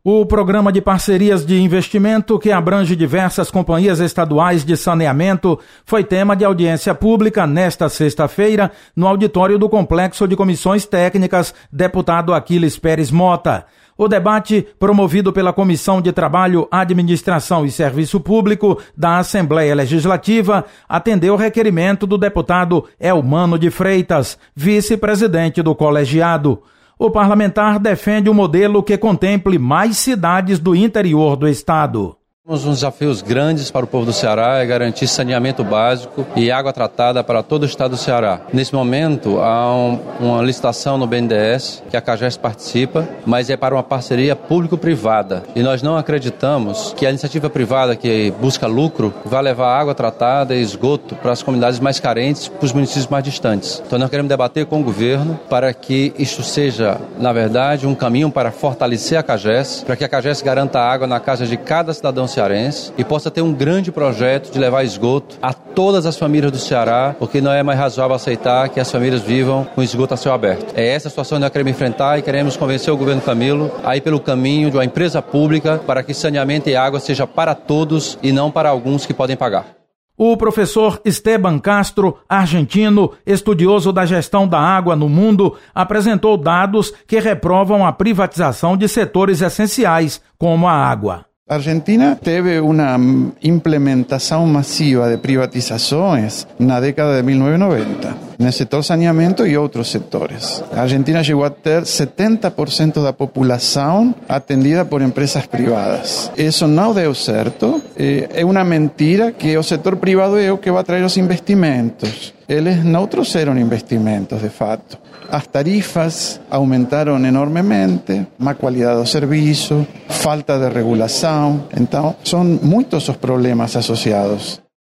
O programa de parcerias de investimento, que abrange diversas companhias estaduais de saneamento, foi tema de audiência pública nesta sexta-feira no auditório do Complexo de Comissões Técnicas, deputado Aquiles Pérez Mota. O debate, promovido pela Comissão de Trabalho, Administração e Serviço Público da Assembleia Legislativa, atendeu o requerimento do deputado Elmano de Freitas, vice-presidente do colegiado. O parlamentar defende um modelo que contemple mais cidades do interior do estado. Um dos desafios grandes para o povo do Ceará é garantir saneamento básico e água tratada para todo o estado do Ceará. Nesse momento, há uma licitação no BNDES, que a CAGES participa, mas é para uma parceria público-privada. E nós não acreditamos que a iniciativa privada que busca lucro vai levar água tratada e esgoto para as comunidades mais carentes, para os municípios mais distantes. Então nós queremos debater com o governo para que isso seja, na verdade, um caminho para fortalecer a CAGES, para que a CAGES garanta água na casa de cada cidadão cearense e possa ter um grande projeto de levar esgoto a todas as famílias do Ceará, porque não é mais razoável aceitar que as famílias vivam com esgoto a céu aberto. É essa a situação que nós queremos enfrentar e queremos convencer o governo Camilo a ir pelo caminho de uma empresa pública para que saneamento e água seja para todos e não para alguns que podem pagar. O professor Esteban Castro, argentino, estudioso da gestão da água no mundo, apresentou dados que reprovam a privatização de setores essenciais, como a água. A Argentina teve uma implementação massiva de privatizações na década de 1990, no setor saneamento e outros setores. A Argentina chegou a ter 70% da população atendida por empresas privadas. Isso não deu certo. É uma mentira que o setor privado é o que vai atrair os investimentos. Eles não trouxeram investimentos, de fato. As tarifas aumentaram enormemente, má qualidade do serviço, falta de regulação. Então, são muitos os problemas associados.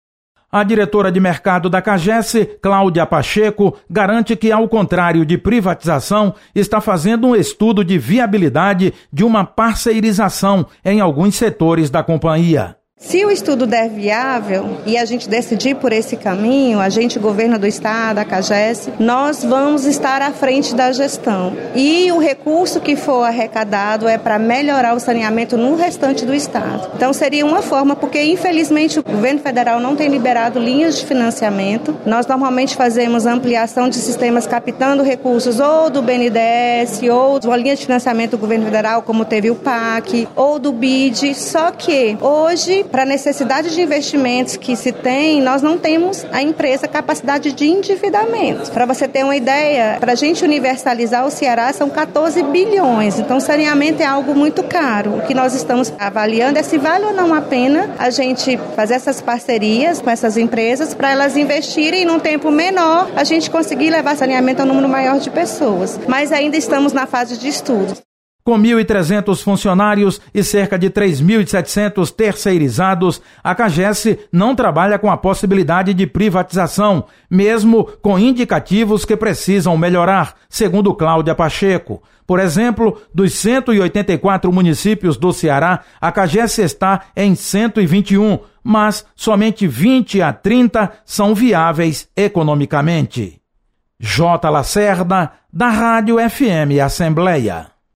A diretora de mercado da CAGES, Cláudia Pacheco, garante que, ao contrário de privatização, está fazendo um estudo de viabilidade de uma parceirização em alguns setores da companhia. Se o estudo der viável e a gente decidir por esse caminho, a gente, governo do estado, a CAGES, nós vamos estar à frente da gestão. E o recurso que for arrecadado é para melhorar o saneamento no restante do estado. Então seria uma forma, porque infelizmente o governo federal não tem liberado linhas de financiamento. Nós normalmente fazemos ampliação de sistemas captando recursos ou do BNDES ou de uma linha de financiamento do governo federal, como teve o PAC, ou do BID. Só que hoje, para a necessidade de investimentos que se tem, nós não temos a empresa capacidade de endividamento. Para você ter uma ideia, para a gente universalizar o Ceará são 14 bilhões. Então, saneamento é algo muito caro. O que nós estamos avaliando é se vale ou não a pena a gente fazer essas parcerias com essas empresas para elas investirem e num tempo menor a gente conseguir levar saneamento a um número maior de pessoas. Mas ainda estamos na fase de estudo. Com 1.300 funcionários e cerca de 3.700 terceirizados, a CAGES não trabalha com a possibilidade de privatização, mesmo com indicativos que precisam melhorar, segundo Cláudia Pacheco. Por exemplo, dos 184 municípios do Ceará, a CAGES está em 121, mas somente 20 a 30 são viáveis economicamente. J. Lacerda, da Rádio FM Assembleia.